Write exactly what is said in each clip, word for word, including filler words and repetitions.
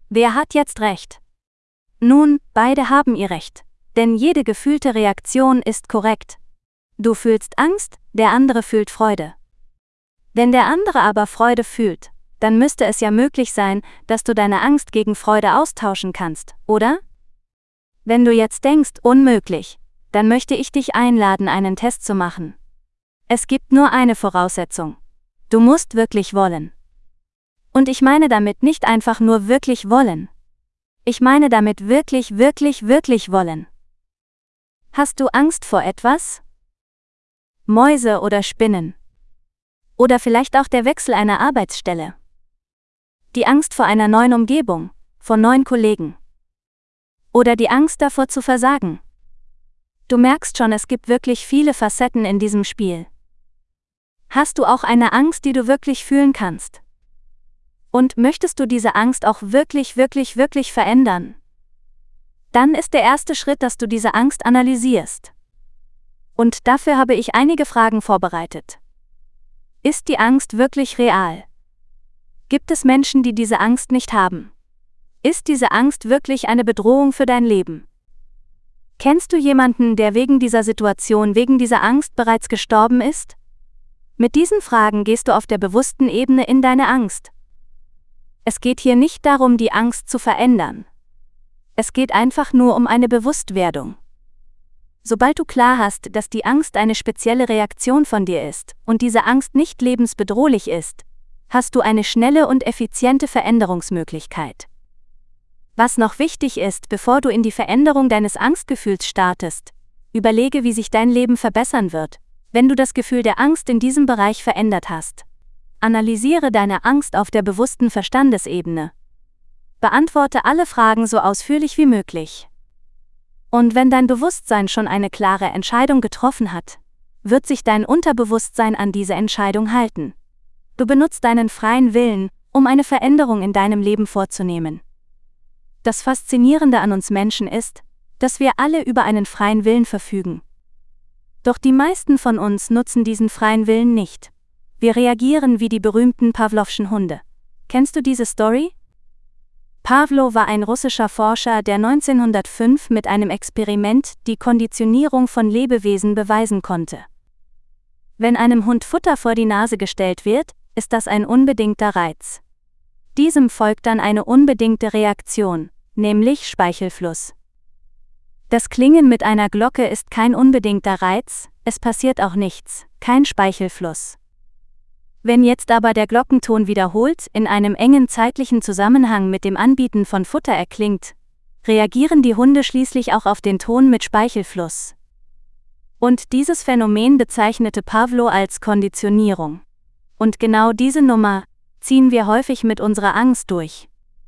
Wer hat jetzt recht? Nun, beide haben ihr Recht. Denn jede gefühlte Reaktion ist korrekt. Du fühlst Angst, der andere fühlt Freude. Wenn der andere aber Freude fühlt, dann müsste es ja möglich sein, dass du deine Angst gegen Freude austauschen kannst, oder? Wenn du jetzt denkst, unmöglich, dann möchte ich dich einladen, einen Test zu machen. Es gibt nur eine Voraussetzung. Du musst wirklich wollen. Und ich meine damit nicht einfach nur wirklich wollen. Ich meine damit wirklich, wirklich, wirklich wollen. Hast du Angst vor etwas? Mäuse oder Spinnen? Oder vielleicht auch der Wechsel einer Arbeitsstelle? Die Angst vor einer neuen Umgebung, vor neuen Kollegen? Oder die Angst davor zu versagen? Du merkst schon, es gibt wirklich viele Facetten in diesem Spiel. Hast du auch eine Angst, die du wirklich fühlen kannst? Und möchtest du diese Angst auch wirklich, wirklich, wirklich verändern? Dann ist der erste Schritt, dass du diese Angst analysierst. Und dafür habe ich einige Fragen vorbereitet. Ist die Angst wirklich real? Gibt es Menschen, die diese Angst nicht haben? Ist diese Angst wirklich eine Bedrohung für dein Leben? Kennst du jemanden, der wegen dieser Situation, wegen dieser Angst bereits gestorben ist? Mit diesen Fragen gehst du auf der bewussten Ebene in deine Angst. Es geht hier nicht darum, die Angst zu verändern. Es geht einfach nur um eine Bewusstwerdung. Sobald du klar hast, dass die Angst eine spezielle Reaktion von dir ist und diese Angst nicht lebensbedrohlich ist, hast du eine schnelle und effiziente Veränderungsmöglichkeit. Was noch wichtig ist, bevor du in die Veränderung deines Angstgefühls startest, überlege, wie sich dein Leben verbessern wird, wenn du das Gefühl der Angst in diesem Bereich verändert hast. Analysiere deine Angst auf der bewussten Verstandesebene. Beantworte alle Fragen so ausführlich wie möglich. Und wenn dein Bewusstsein schon eine klare Entscheidung getroffen hat, wird sich dein Unterbewusstsein an diese Entscheidung halten. Du benutzt deinen freien Willen, um eine Veränderung in deinem Leben vorzunehmen. Das Faszinierende an uns Menschen ist, dass wir alle über einen freien Willen verfügen. Doch die meisten von uns nutzen diesen freien Willen nicht. Wir reagieren wie die berühmten Pawlowschen Hunde. Kennst du diese Story? Pawlow war ein russischer Forscher, der neunzehnhundertfünf mit einem Experiment die Konditionierung von Lebewesen beweisen konnte. Wenn einem Hund Futter vor die Nase gestellt wird, ist das ein unbedingter Reiz. Diesem folgt dann eine unbedingte Reaktion, nämlich Speichelfluss. Das Klingen mit einer Glocke ist kein unbedingter Reiz, es passiert auch nichts, kein Speichelfluss. Wenn jetzt aber der Glockenton wiederholt in einem engen zeitlichen Zusammenhang mit dem Anbieten von Futter erklingt, reagieren die Hunde schließlich auch auf den Ton mit Speichelfluss. Und dieses Phänomen bezeichnete Pawlow als Konditionierung. Und genau diese Nummer ziehen wir häufig mit unserer Angst durch.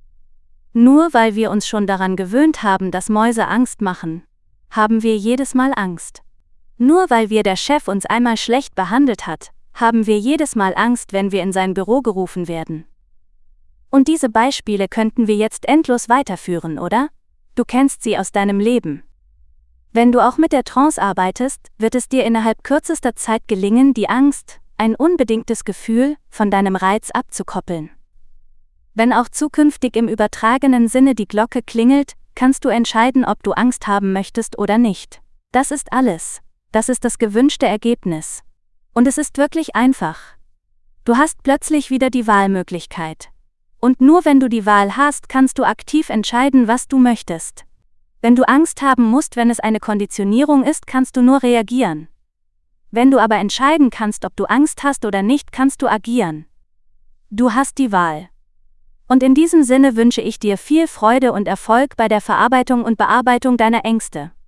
Nur weil wir uns schon daran gewöhnt haben, dass Mäuse Angst machen, haben wir jedes Mal Angst. Nur weil wir der Chef uns einmal schlecht behandelt hat, haben wir jedes Mal Angst, wenn wir in sein Büro gerufen werden. Und diese Beispiele könnten wir jetzt endlos weiterführen, oder? Du kennst sie aus deinem Leben. Wenn du auch mit der Trance arbeitest, wird es dir innerhalb kürzester Zeit gelingen, die Angst, ein unbedingtes Gefühl, von deinem Reiz abzukoppeln. Wenn auch zukünftig im übertragenen Sinne die Glocke klingelt, kannst du entscheiden, ob du Angst haben möchtest oder nicht. Das ist alles. Das ist das gewünschte Ergebnis. Und es ist wirklich einfach. Du hast plötzlich wieder die Wahlmöglichkeit. Und nur wenn du die Wahl hast, kannst du aktiv entscheiden, was du möchtest. Wenn du Angst haben musst, wenn es eine Konditionierung ist, kannst du nur reagieren. Wenn du aber entscheiden kannst, ob du Angst hast oder nicht, kannst du agieren. Du hast die Wahl. Und in diesem Sinne wünsche ich dir viel Freude und Erfolg bei der Verarbeitung und Bearbeitung deiner Ängste.